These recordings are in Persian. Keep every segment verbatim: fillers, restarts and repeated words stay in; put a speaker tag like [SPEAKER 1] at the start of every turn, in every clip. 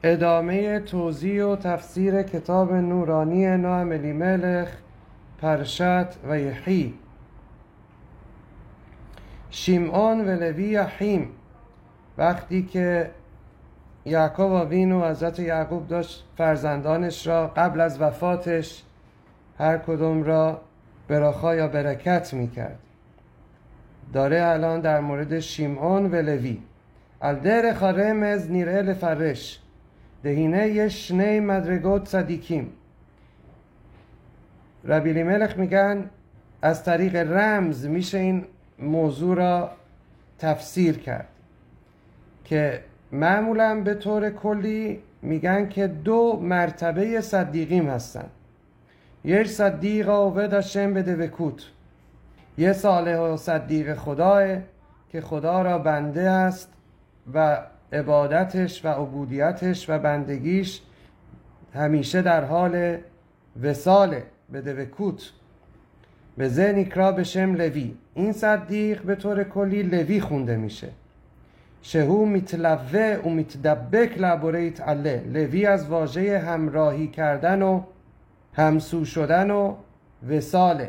[SPEAKER 1] ادامه توضیح و تفسیر کتاب نورانی نوح الیملک پرشت و یحیی. شیمعون و لوی اخیم، وقتی که یعقوب آوینو حضرت یعقوب داشت فرزندانش را قبل از وفاتش هر کدوم را براخا یا برکت میکرد، داره الان در مورد شیمعون و لوی. الدر خارمز نیره لفرش دهینه یه شنی مدرگوت صدیکیم. ربی الیملک میگن از طریق رمز میشه این موضوع را تفسیر کرد که معمولا به طور کلی میگن که دو مرتبه صدیقیم هستن. یک صدیق عابد هاشم به دوکوت، یه صالح و صدیق خداه که خدا را بنده است و عبادتش و عبودیتش و بندگیش همیشه در حال وصاله به دوکوت. به ذهن اکرا به شم لوی، این صدیق به طور کلی لوی خونده میشه. شهو میتلوه و میتدبک لبوریت عله، لوی از واژه همراهی کردن و همسو شدن و وصاله.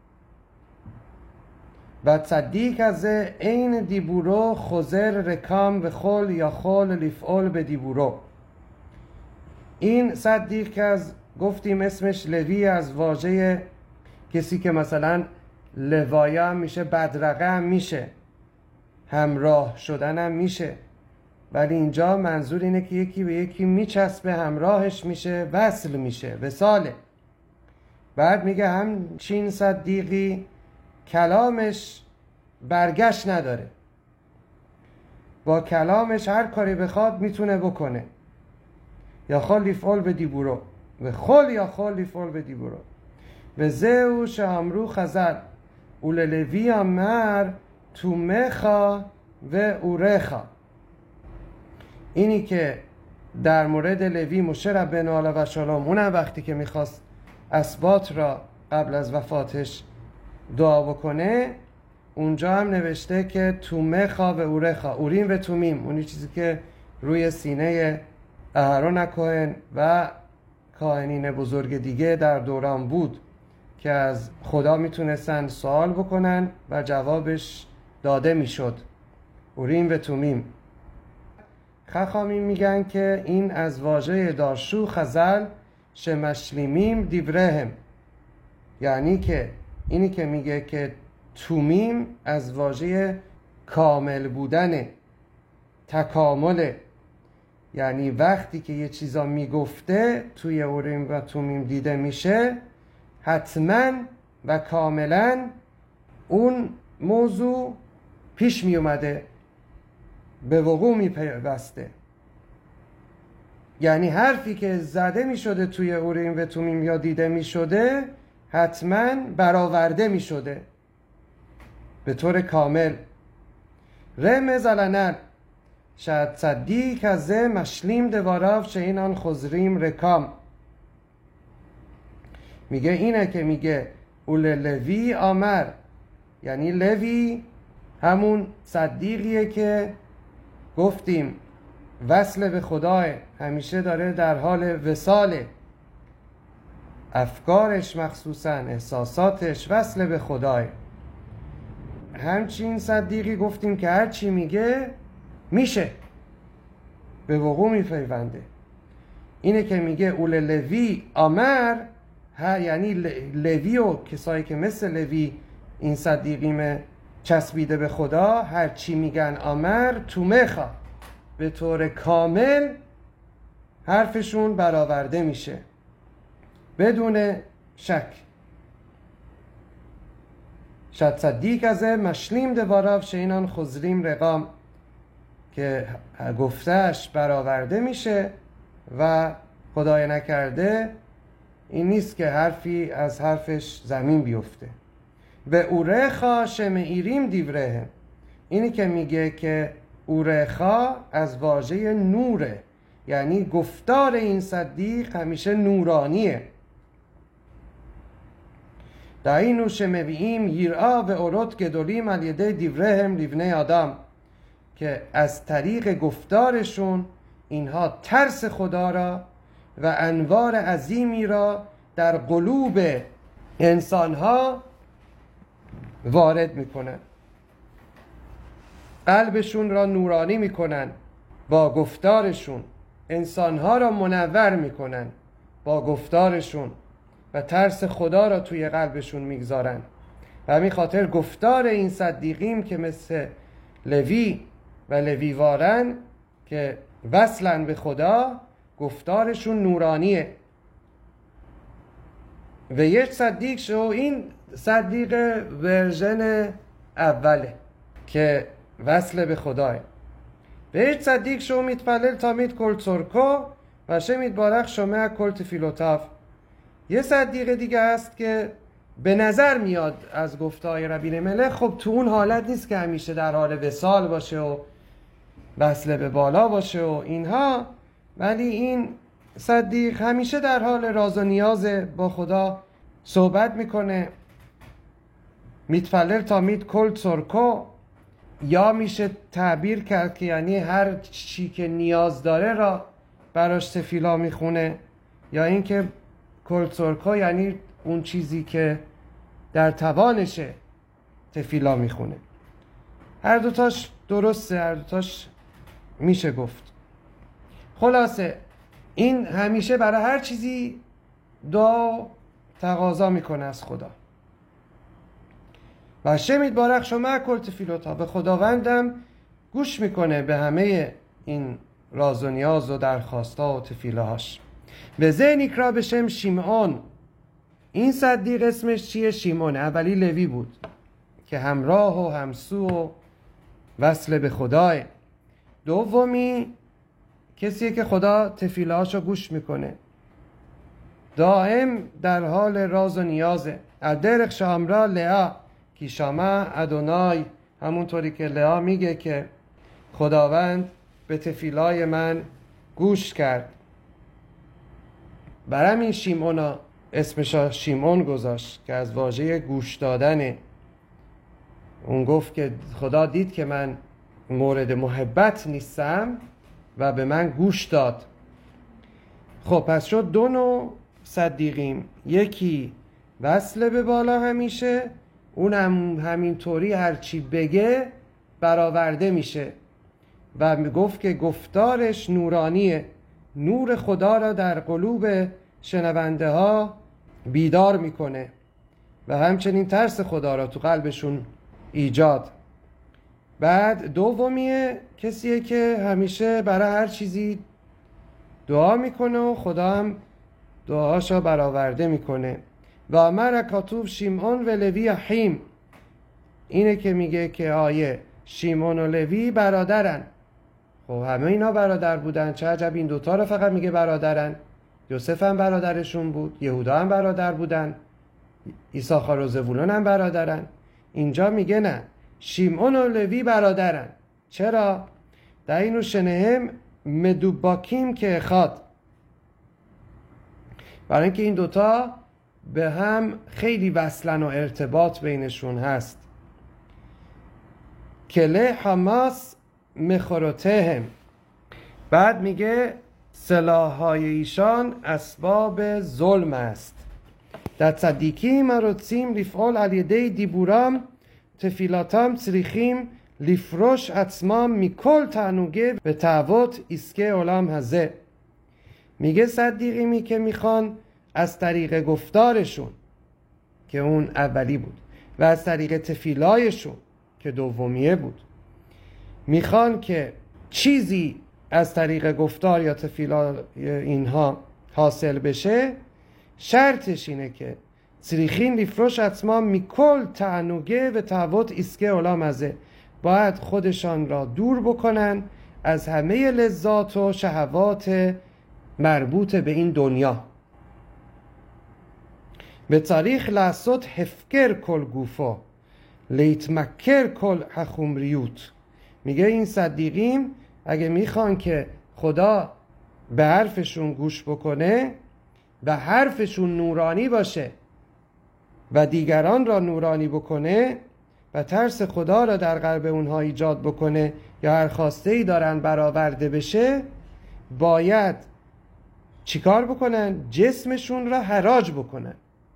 [SPEAKER 1] و صدیق از این دیبورو خزر رکام و خل یا خل لیفعول به دیبورو. این صدیق که از گفتیم اسمش لوی از واژه کسی که مثلا لوایا هم میشه، بدرقه هم میشه، همراه شدن هم میشه، ولی اینجا منظور اینه که یکی به یکی میچسبه، همراهش میشه، وصل میشه، وصاله. بعد میگه همچین صدیقی کلامش برگشت نداره، با کلامش هر کاری بخواد میتونه بکنه. یا خال لیفعول به دیبورو و خل یا خال لیفعول به دیبورو و زهو شامرو خزل اوللوی امر تو مخا و اورخا. اینی که در مورد لوی موشه ربنا علیه و سلام، اونم وقتی که میخواست اسباط را قبل از وفاتش دعا بکنه، اونجا هم نوشته که تومخا و اورخا، اوریم و تومیم، اونی چیزی که روی سینه اهرون کاهن و کاهنین بزرگ دیگه در دوران بود که از خدا میتونستن سوال بکنن و جوابش داده میشد، اوریم و تومیم. خخامین میگن که این از واژه دارشو خزل شمشلیمیم دیورهم، یعنی که اینی که میگه که تومیم از واژه کامل بودن، تکامله، یعنی وقتی که یه چیزا میگفته توی اوریم و تومیم دیده میشه، حتما و کاملا اون موضوع پیش میومده، به وقوع میپیوسته. یعنی حرفی که زده میشده توی اوریم و تومیم یا دیده میشده حتما برآورده میشده به طور کامل. رمز علنل شاید صدیق از مشلیم دواراف شینان خزریم رکام. میگه اینه که میگه اول لوی آمر، یعنی لوی همون صدیقیه که گفتیم وصل به خداه، همیشه داره در حال وصاله، افکارش مخصوصا احساساتش وصل به خداه. همچین صدیقی گفتیم که هر چی میگه میشه، به وقوع میپیونده. اینه که میگه اول لوی آمر، یعنی لوی و کسایی که مثل لوی این صدیقیم چسبیده به خدا، هر چی میگن آمر تو مخا، به طور کامل حرفشون برآورده میشه بدون شک. شد صدیق از مشلیم دواراف شینان خزریم رقام، که گفتهش برآورده میشه و خدای نکرده این نیست که حرفی از حرفش زمین بیفته. به اورخا شمعیریم دیوره، اینی که میگه که اورخا از واژه نوره، یعنی گفتار این صدیق همیشه نورانیه. در اینو شمویم یرا و اورد گدولیم علیده دیورهم لیونه آدم، که از طریق گفتارشون اینها ترس خدا را و انوار عظیمی را در قلوب انسانها وارد میکنن، قلبشون را نورانی میکنن با گفتارشون، انسانها را منور میکنن با گفتارشون و ترس خدا را توی قلبشون میگذارن. و همین خاطر گفتار این صدیقیم که مثل لوی و لویوارن که وصلن به خدا، گفتارشون نورانیه. و یک صدیق شو، این صدیق ورژن اوله که وصل به خداه. و یک صدیق شو میتپلل تا میت کل ترکو و شه میتبارخ شمع کل تفیلوتاف. یه صدیق دیگه هست که به نظر میاد از گفتای ربین ملک خب تو اون حالت نیست که همیشه در حال وصال باشه و وصل به بالا باشه و اینها، ولی این صدیق همیشه در حال راز و نیاز با خدا صحبت میکنه. میتفلل تا میت کل ترکو، یا میشه تعبیر کرد که یعنی هر چی که نیاز داره را براش تفیلا میخونه، یا اینکه کل ترکو یعنی اون چیزی که در توانشه تفیلا میخونه. هر دوتاش درسته، هر دوتاش میشه گفت. خلاصه این همیشه برای هر چیزی دعا تقاضا میکنه از خدا. و شمید بارخ شما کل تفیلوتا، به خداوندم گوش میکنه به همه این راز و نیاز و درخواستا و تفیلهاش. به ذهنیک را به شم شیمعون، این صدیق اسمش چیه؟ شیمون. اولی لوی بود که همراه و همسو و وصل به خداه. دومی کسیه که خدا تفیلهاشو گوش میکنه، دائم در حال راز و نیازه. الدرخ شامرا لعا کی شما ادونای، همونطوری که لعا میگه که خداوند به تفیلای من گوش کرد. برام این شیمونا اسمش شیمون گذاشت که از واژه گوش دادنه. اون گفت که خدا دید که من مورد محبت نیستم و به من گوش داد. خب پس شد دو نوع صدیقیم، یکی وصل به بالا همیشه، اون هم همینطوری هرچی بگه برآورده میشه و میگفت که گفتارش نورانیه، نور خدا را در قلوب شنونده ها بیدار میکنه و همچنین ترس خدا را تو قلبشون ایجاد. بعد دومیه کسیه که همیشه برای هر چیزی دعا میکنه و خدا هم دعاشا برآورده میکنه. و امر کاتوب شیمون و لوی حیم، اینه که میگه که آیه شیمون و لوی برادرن. خب همه اینا برادر بودن، چه عجب این دوتا رو فقط میگه برادرن. یوسف هم برادرشون بود، یهودا هم برادر بودن، ایساخار و زبولون هم برادرن. اینجا میگه نه، شیمون و لوی برادرن. چرا؟ در اینو شنهم مدوباکیم که خواد، برای اینکه این دوتا به هم خیلی وصلن و ارتباط بینشون هست. کله حماس مخورتهم، بعد میگه سلاح‌های ایشان اسباب ظلم است. در صدیقی مرוצים לפעול על ידי דיבורם תפילתם צריכים לפרוש עצמם מכל תענוגה ותאוות עסקי עולם הזה. میگه صدیقی که میخوان از طریق گفتارشون که اون اولی بود و از طریق تفیلایشون که دومیه بود، میخوان که چیزی از طریق گفتار یا تفیلا اینها حاصل بشه، شرطش اینه که צריכים לפרוש עצמם מכל תענוגה ותאוות עסקי עולם הזה، باید خودشان را دور بکنن از همه لذات و شهوات مربوط به این دنیا. به تاریخ لحظات هفکر کل گوفا لیتمکر کل حخومریوت. میگه این صدیقیم اگه میخوان که خدا به حرفشون گوش بکنه و حرفشون نورانی باشه و دیگران را نورانی بکنه و ترس خدا را در قلب اونها ایجاد بکنه یا هر خواسته‌ای دارن برآورده بشه، باید چیکار بکنن؟ جسمشون را حراج بکنن،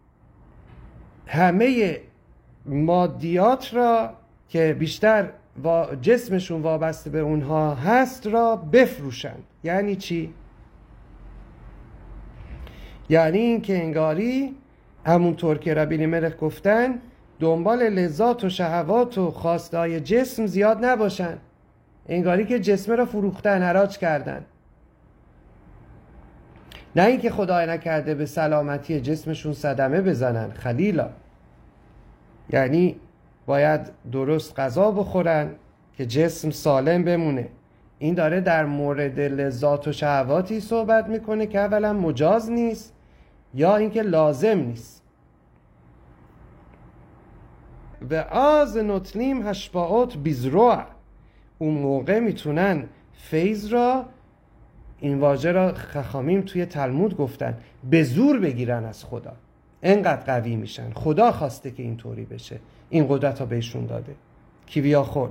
[SPEAKER 1] همه مادیات را که بیشتر جسمشون وابسته به اونها هست را بفروشن. یعنی چی؟ یعنی این که انگاری همونطور که ربی الیملک گفتن دنبال لذات و شهوات و خواستهای جسم زیاد نباشن، انگاری که جسم را فروختن، حراج کردن. نه اینکه خدای نکرده به سلامتی جسمشون صدمه بزنن، خلیلا. یعنی باید درست غذا بخورن که جسم سالم بمونه. این داره در مورد لذات و شهواتی صحبت میکنه که اولا مجاز نیست یا اینکه لازم نیست. و از نطلیم هشباعات بیزروع، اون موقع میتونن فیض را، این واژه را خخامیم توی تلمود گفتن، به زور بگیرن از خدا. انقدر قوی میشن، خدا خواسته که اینطوری بشه، این قدرت ها بهشون داده. کیویا خور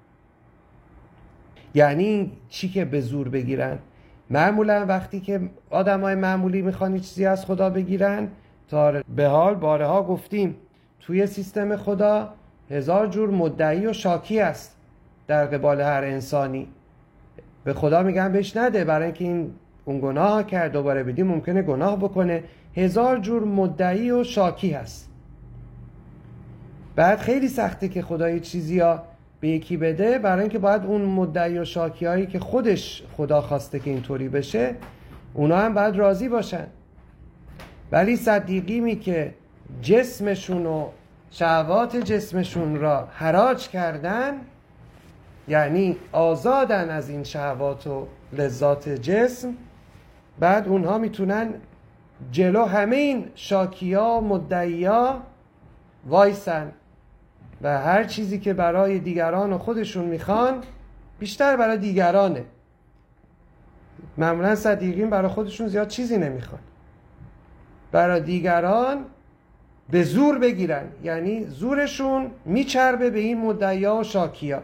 [SPEAKER 1] یعنی چی که به زور بگیرن؟ معمولا وقتی که آدم های معمولی میخوان چیزی از خدا بگیرن، تا به حال بارها گفتیم توی سیستم خدا هزار جور مدعی و شاکی است در قبال هر انسانی. به خدا میگن بهش نده برای اینکه این اون گناه کرد، دوباره بدی ممکنه گناه بکنه. هزار جور مدعی و شاکی هست. بعد خیلی سخته که خدا یه چیزی ها به یکی بده، برای اینکه باید اون مدعی و شاکی هایی که خودش خدا خواسته که اینطوری بشه اونا هم باید راضی باشن. ولی صدیقیمی که جسمشون و شهوات جسمشون را حراج کردن، یعنی آزادن از این شهوات و لذات جسم، بعد اونها میتونن جلو همه این شاکیا مدعیا وایسن و هر چیزی که برای دیگران و خودشون میخوان بیشتر برای دیگرانه. معمولا صدیقین برای خودشون زیاد چیزی نمیخوان، برای دیگران به زور بگیرن، یعنی زورشون میچربه به این مدعیا و شاکیا.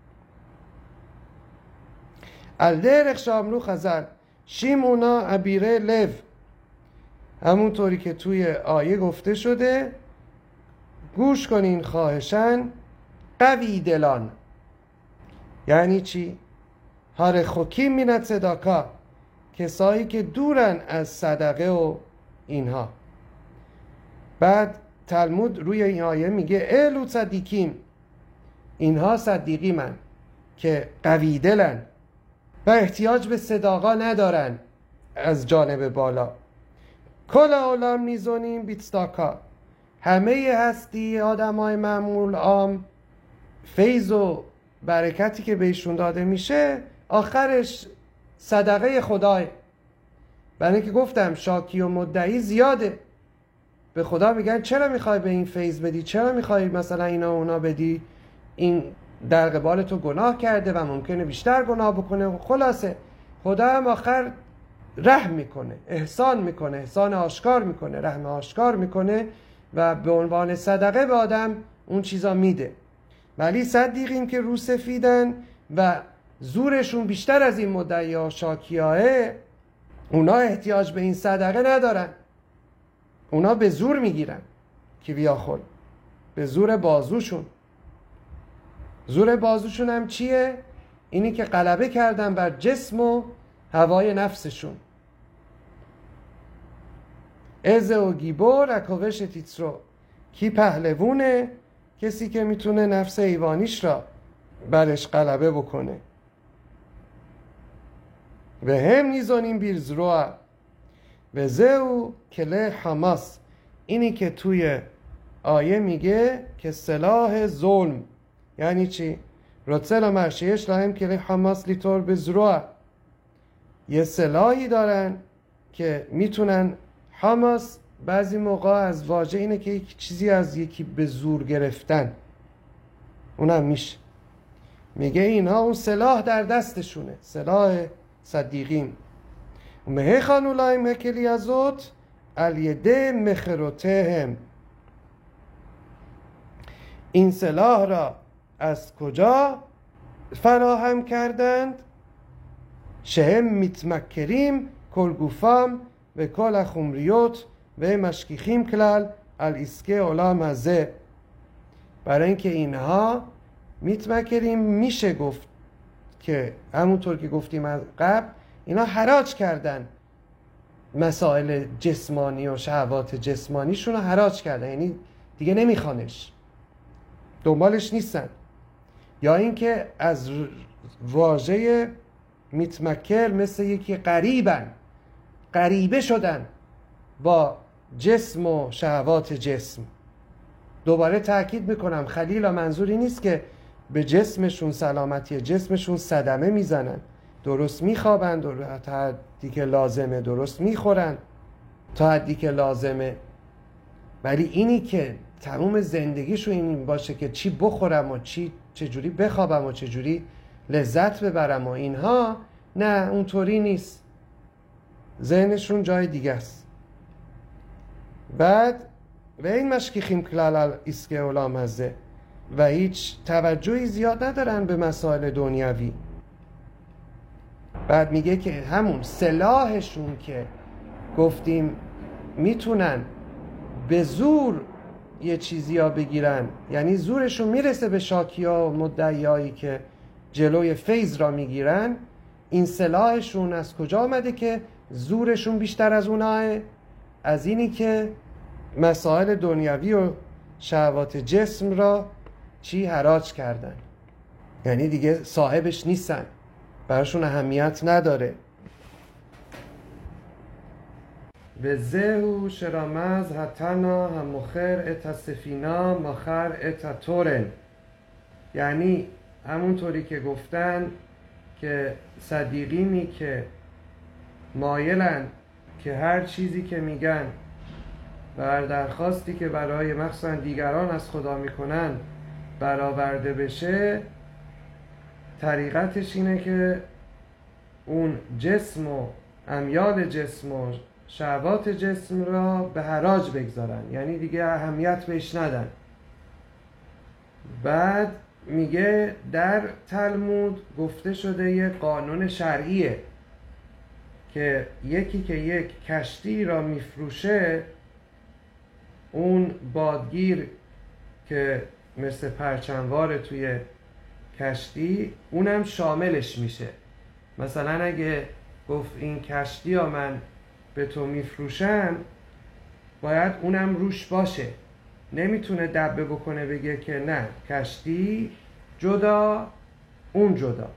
[SPEAKER 1] الدرخ شاملو خزر شیمونا عبیره لو، همونطوری که توی آیه گفته شده گوش کنین خواهشن قوی دلان. یعنی چی؟ هر خوکی مینت صداکا، کسایی که دورن از صدقه و اینها. بعد تلمود روی این آیه میگه الو صدیقیم، اینها صدیقی من که قوی دلن و احتیاج به صداقا ندارن از جانب بالا. کل عالم نیزونیم بیتستاکا، همه هستی آدم های معمول عام فیض و برکتی که بهشون داده میشه آخرش صدقه خدای. برای که گفتم شاکی و مدعی زیاده، به خدا میگن چرا میخوای به این فیض بدی، چرا میخوای مثلا اینا اونا بدی، این در قبال تو گناه کرده و ممکنه بیشتر گناه بکنه. خلاصه خدا هم آخر رحم میکنه، احسان میکنه، احسان آشکار میکنه، رحم آشکار میکنه و به عنوان صدقه به آدم اون چیزا میده. ولی صدیقین که رو سفیدن و زورشون بیشتر از این مدعیا شاکیاه، اونا احتیاج به این صدقه ندارن، اونا به زور میگیرن که بیاخل، به زور بازوشون. زور بازوشون هم چیه؟ اینی که غلبه کردن بر جسم و هوای نفسشون. از و گیبور اکاوش تیترو، کی پهلوونه؟ کسی که میتونه نفس حیوانیش را برش غلبه بکنه. و هم نیزانیم بیرزروع و زهو کله حماس، اینی که توی آیه میگه که سلاح ظلم. یعنی چی؟ رتسل مرشیش لاهم کله حماس لیتور بزروع، یه سلاحی دارن که میتونن، حماس بعضی موقع از واژه اینه که یک چیزی از یکی به زور گرفتن، اونم میشه. میگه اینها اون سلاح در دستشونه، سلاح صدیقین. مهی خانولایم هکلی ازوت الیده مخروتهم، این سلاح را از کجا فراهم کردند؟ שהם מתמכרים כל גופם וכל החומריות ומשגיחים כלל על עסקי עולם הזה. برای اینکه اینها מתמכרים، میشه گفت که همونطور که گفتیم از قبل اینا حراج کردن مسائل جسمانی و شهوات جسمانیشون رو حراج کردن، یعنی دیگه نمیخوانش، دنبالش نیستن. یا اینکه از واژه متمکر مثل یکی قریبن، قریبه شدن با جسم و شهوات جسم. دوباره تأکید میکنم خلیلا منظوری نیست که به جسمشون، سلامتی جسمشون صدمه میزنن، درست میخوابن تا حدی که لازمه، درست میخورن تا حدی که لازمه، ولی اینی که تمام زندگیشو این باشه که چی بخورم و چی چجوری بخوابم و چجوری لذت ببرم و اینها، نه اونطوری نیست، ذهنشون جای دیگه است. بعد و این مشکیخیم کلال ایسکه اولام هزه و هیچ توجهی زیاد ندارن به مسائل دنیوی. بعد میگه که همون سلاحشون که گفتیم میتونن به زور یه چیزی ها بگیرن، یعنی زورشون میرسه به شاکی ها و مدعیایی که جلوی فیض را میگیرن، این سلاحشون از کجا آمده که زورشون بیشتر از اوناه؟ از اینی که مسائل دنیوی و شهوات جسم را چی حراج کردن، یعنی دیگه صاحبش نیستن، براشون اهمیت نداره. به زهو شرامز حتنا هم مخر اتا سفینا مخر اتا تورن، یعنی همونطوری که گفتن که صدیقینی که مایلن که هر چیزی که میگن و هر درخواستی که برای مخصوصا دیگران از خدا میکنن برآورده بشه، طریقتش اینه که اون جسم و امیال جسم و شهوات جسم را به حراج بگذارن، یعنی دیگه اهمیت بهش ندن. بعد میگه در تلمود گفته شده یه قانون شرعیه که یکی که یک کشتی را میفروشه، اون بادگیر که مثل پرچموار توی کشتی اونم شاملش میشه. مثلا اگه گفت این کشتی ها من به تو میفروشم، باید اونم روش باشه، نمیتونه دبه بکنه بگه که نه کشتی جدا اون جدا.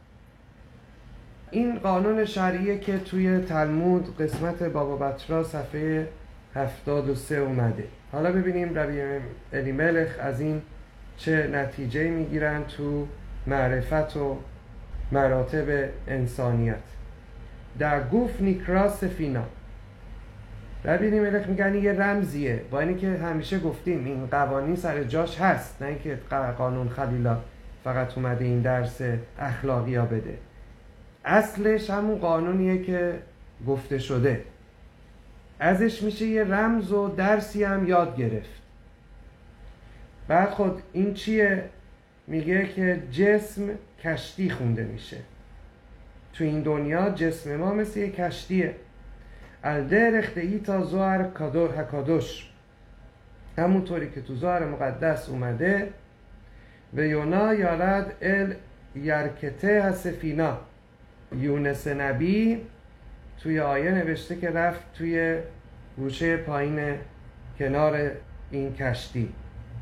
[SPEAKER 1] این قانون شرعیه که توی تلمود قسمت بابا بطرا صفحه هفتاد و سه اومده. حالا ببینیم ربی الیملخ از این چه نتیجه میگیرن تو معرفت و مراتب انسانیت. در گوف نیکرا سفینا، ربی الیملخ میگن یه رمزیه، با اینی که همیشه گفتیم این قوانین سر جاش هست، نه اینکه قانون خلیلا فقط اومده این درس اخلاقی ها بده، اصلش همون قانونیه که گفته شده، ازش میشه یه رمز و درسی هم یاد گرفت. بعد خود این چیه؟ میگه که جسم کشتی خونده میشه. تو این دنیا جسم ما مثل یه کشتیه. الدرخت ایتا زوار حکادوش، همونطوری که تو زوار مقدس اومده و یونا یارد ال یرکته هسفینا، یونس نبی توی آیه نوشته که رفت توی گوشه پایین کنار این کشتی.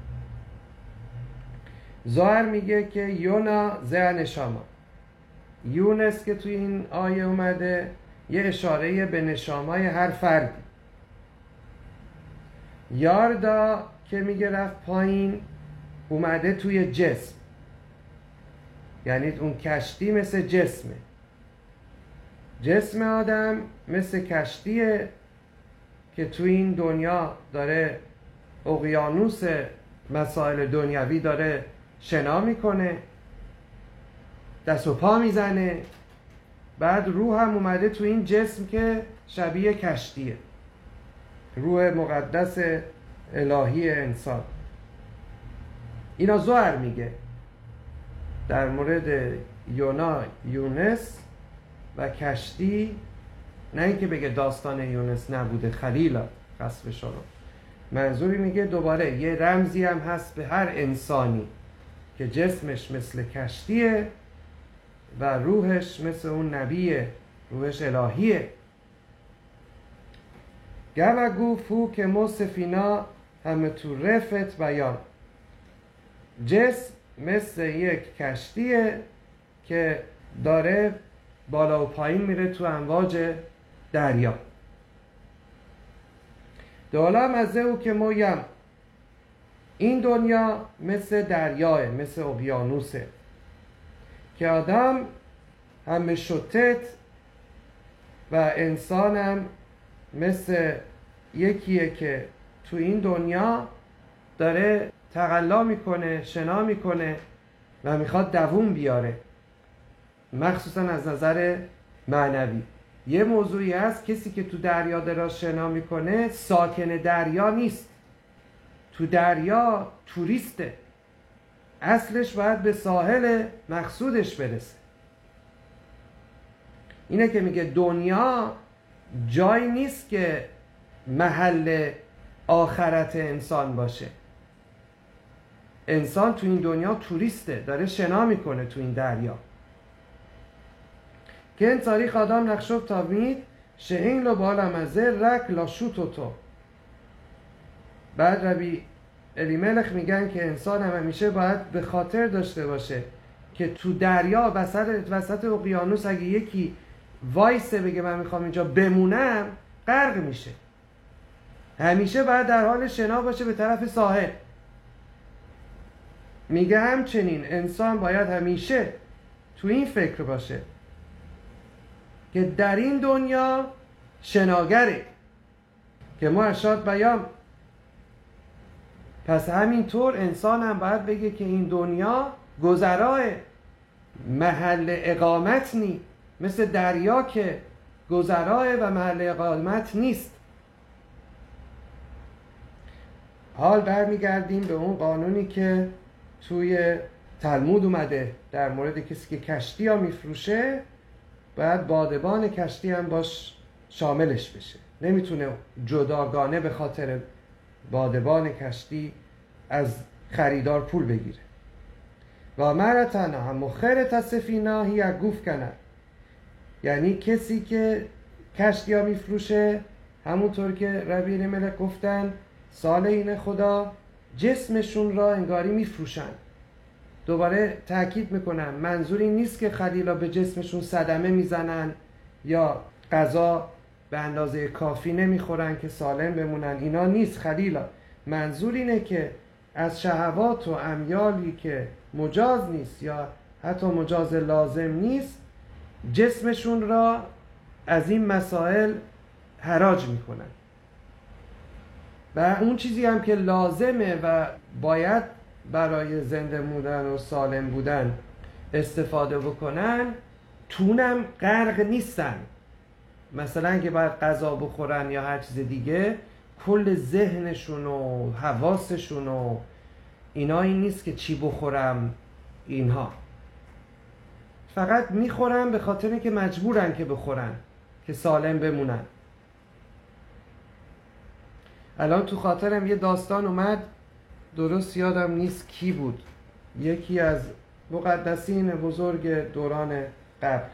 [SPEAKER 1] ظاهر میگه که یونا زه نشاما، یونس که توی این آیه اومده یه اشاره به نشامای هر فردی. یاردا که میگه رفت پایین اومده توی جسم، یعنی اون کشتی مثل جسمه. جسم آدم مثل کشتیه که توی این دنیا داره اقیانوس مسائل دنیوی داره شنا میکنه، دست و پا میزنه. بعد روح هم اومده تو این جسم که شبیه کشتیه، روح مقدس الهی انسان. اینا زهر میگه در مورد یونا یونس، و کشتی، نه اینکه بگه داستان یونس نبوده، خلیلا قصب شما، منظوری میگه دوباره یه رمزی هم هست به هر انسانی که جسمش مثل کشتیه و روحش مثل اون نبیه، روحش الهیه. گوگو فو که مو سفینا همه تو رفت بیان، جسم مثل یک کشتیه که داره بالا و پایین میره تو امواج دریا. دولم از او که مویم، این دنیا مثل دریاه، مثل اقیانوسه که آدم همه شتت و انسانم مثل یکیه که تو این دنیا داره تقلا میکنه، شنا میکنه و میخواد دووم بیاره، مخصوصا از نظر معنوی. یه موضوعی هست، کسی که تو دریا داره شنا میکنه ساکن دریا نیست، تو دریا توریسته، اصلش باید به ساحل مقصودش برسه. اینه که میگه دنیا جایی نیست که محل آخرت انسان باشه. انسان تو این دنیا توریسته، داره شنا میکنه تو این دریا. که این تاریخ آدم نقشب تامید شهین لو بالمزه رک لاشوتو تو. بعد ربی الیملخ میگن که انسان هم همیشه باید به خاطر داشته باشه که تو دریا وسط وسط اقیانوس اگه یکی وایسه بگه من میخوام اینجا بمونم، غرق میشه. همیشه باید در حال شنا باشه به طرف ساحل. میگه همچنین انسان باید همیشه تو این فکر باشه که در این دنیا شناگره، که ما ارشاد بیان. پس همینطور انسان هم باید بگه که این دنیا گذراه، محل اقامت نی، مثل دریا که گذراه و محل اقامت نیست. حال برمیگردیم به اون قانونی که توی تلمود اومده در مورد کسی که کشتی ها میفروشه، باید بادبان کشتی هم باش شاملش بشه. نمیتونه جداگانه به خاطر بادبان کشتی از خریدار پول بگیره. و مرتنا هم مخرت سفینا هی گوف کنه، یعنی کسی که کشتی ها میفروشه، همونطور که ربی ملک گفتن صالحین خدا جسمشون را انگاری میفروشن. دوباره تأکید میکنم منظور این نیست که خلیلا به جسمشون صدمه میزنن یا غذا به اندازه کافی نمیخورن که سالم بمونن، اینا نیست خلیلا. منظور اینه که از شهوات و امیالی که مجاز نیست یا حتی مجاز لازم نیست، جسمشون را از این مسائل حراج میکنن و اون چیزی هم که لازمه و باید برای زنده بودن و سالم بودن استفاده بکنن، تونم غرق نیستن. مثلا اگه باید غذا بخورن یا هر چیز دیگه، کل ذهنشون و حواسشون و اینا این نیست که چی بخورم، اینها فقط میخورن به خاطر که مجبورن که بخورن که سالم بمونن. الان تو خاطرم یه داستان اومد، درست یادم نیست کی بود، یکی از مقدسین بزرگ دوران قبل.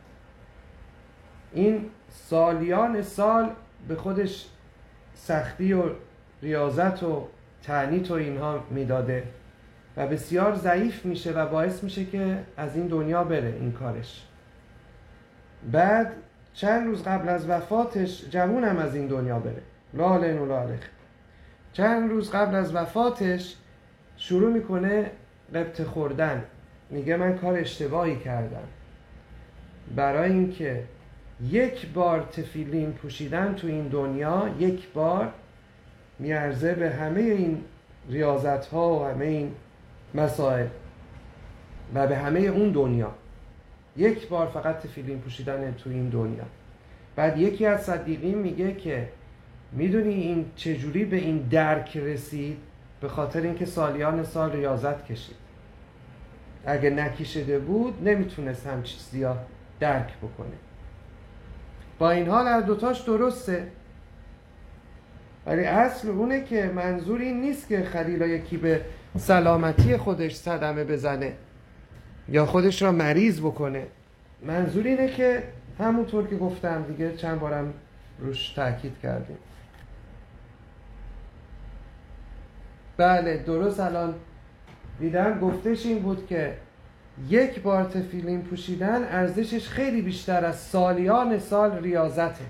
[SPEAKER 1] این سالیان سال به خودش سختی و ریاضت و تعنیت و اینها میداده و بسیار ضعیف میشه و باعث میشه که از این دنیا بره این کارش. بعد چند روز قبل از وفاتش جوون هم از این دنیا بره، لالن و لالخ. چند روز قبل از وفاتش شروع میکنه قبط خوردن، میگه من کار اشتباهی کردم. برای اینکه یک بار تفیلین پوشیدن تو این دنیا، یک بار میارزه به همه این ریاضت ها و همه این مسائل و به همه اون دنیا. یک بار فقط تفیلین پوشیدن تو این دنیا. بعد یکی از صدیقین میگه که میدونی این چجوری به این درک رسید؟ به خاطر اینکه سالیان سال ریاضت کشید. اگه نکشیده بود نمیتونست هم چیزی ها درک بکنه. با این حال هر دوتاش درسته، ولی اصل اونه که منظور این نیست که خلیلا یکی به سلامتی خودش صدمه بزنه یا خودش را مریض بکنه. منظور اینه که همونطور که گفتم دیگه چند بارم روش تاکید کردیم. بله درست، الان دیدم گفتش این بود که یک بار تفیلین پوشیدن ارزشش خیلی بیشتر از سالیان سال ریاضته.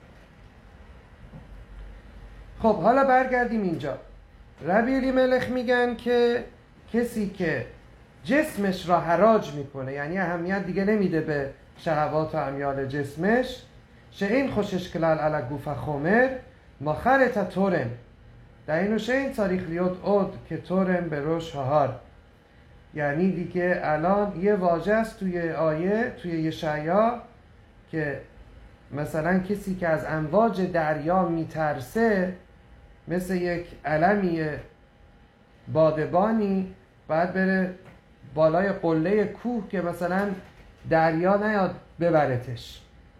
[SPEAKER 1] خب حالا برگردیم اینجا. ربی الیملک میگن که کسی که جسمش را حراج میکنه، یعنی אהמיית دیگه נמיده به شهوات و امیال جسمش، שאין חושש כלל על הגוף החומר, מאחר את התורם. דהיינו שאין צריך להיות עוד כתורם בראש ההר. یعنی دیگه الان یه واژه است توی آیه توی یشعیا که مثلا کسی که از امواج دریا میترسه مثل یک علمی بادبانی باید بره بالای قله کوه که مثلا دریا نیاد ببرتش.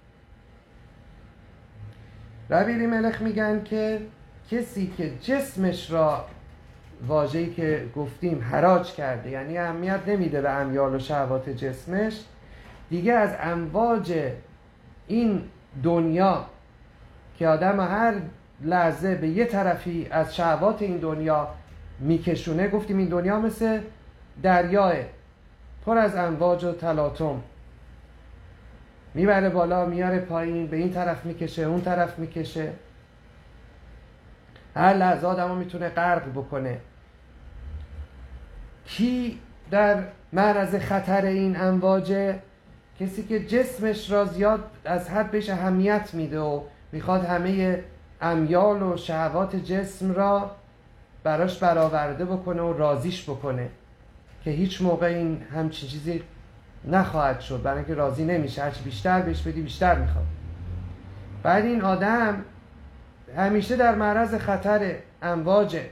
[SPEAKER 1] ربی الیملک میگن که کسی که جسمش را، واژه‌ای که گفتیم حراج کرده، یعنی اهمیت نمیده به امیال و شهوات جسمش، دیگه از امواج این دنیا که آدم هر لحظه به یه طرفی از شهوات این دنیا میکشونه، گفتیم این دنیا مثل دریاه پر از امواج و تلاطم، میبره بالا میاره پایین، به این طرف میکشه اون طرف میکشه، هر لحظه آدمو میتونه غرق بکنه. کی در معرض خطر این امواجه؟ کسی که جسمش را زیاد از حد بهش اهمیت میده و میخواد همه امیال و شهوات جسم را براش برآورده بکنه و راضیش بکنه که هیچ موقع این همچین چیزی نخواهد شد، برای اینکه راضی نمیشه، هرچی بیشتر بهش بدی بیشتر میخواد. بعد این آدم همیشه در معرض خطر امواجه،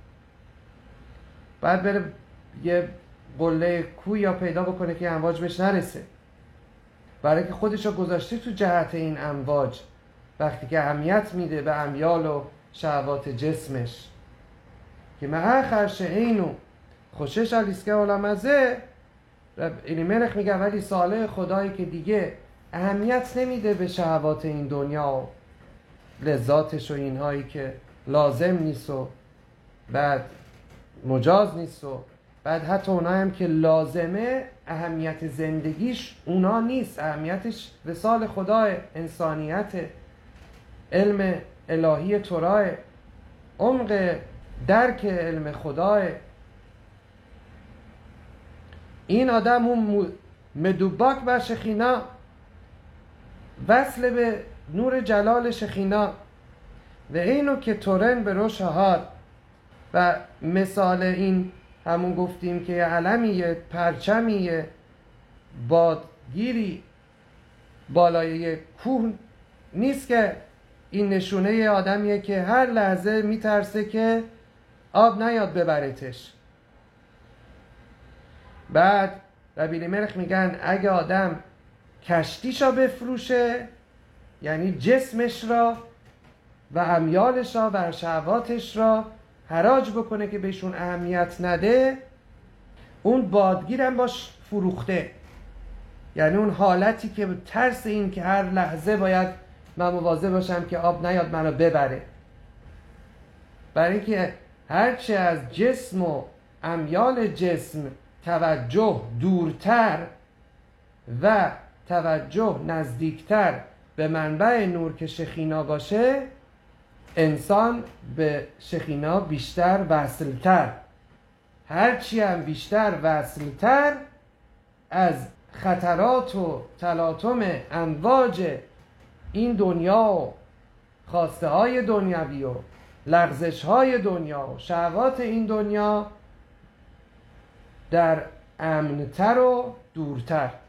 [SPEAKER 1] باید بره یه قله کوه یا پیدا بکنه که امواج بهش نرسه، برای که خودش رو گذاشته تو جهت این امواج وقتی که اهمیت میده به امیال و شهوات جسمش. که معخر شعینو خوشش علیسکه علمزه، الیملک میگه ولی صالح خدایی که دیگه اهمیت نمیده به شهوات این دنیا و لذاتش و اینهایی که لازم نیست و بعد مجاز نیست و بعد حتی اونایی هم که لازمه اهمیت زندگیش اونا نیست، اهمیتش وصال خدای، انسانیت، علم الهی توراه، عمق درک علم خدای. این آدم اون مدوباک بر شخینا، وصل به نور جلال شخینا. و اینو که تورن به روش هار، و مثال این همون گفتیم که یه علمیه، پرچمیه، بادگیری بالای یه کوه نیست، که این نشونه یه آدمیه که هر لحظه میترسه که آب نیاد ببرتش. بعد ربی الیملک میگن اگه آدم کشتیشا بفروشه، یعنی جسمش را و امیالش را و شهواتش را حراج بکنه که بهشون اهمیت نده، اون بادگیرم باش فروخته، یعنی اون حالتی که ترس این که هر لحظه باید من مواظب باشم که آب نیاد منو ببره، برای اینکه هرچه از جسم و امیال جسم توجه دورتر و توجه نزدیکتر به منبع نور که شخینا باشه، انسان به شخینا بیشتر وصلتر، هرچی هم بیشتر وصلتر از خطرات و تلاطم امواج این دنیا و خواسته های دنیوی و لغزش های دنیا و شهوات این دنیا در امنتر و دورتر.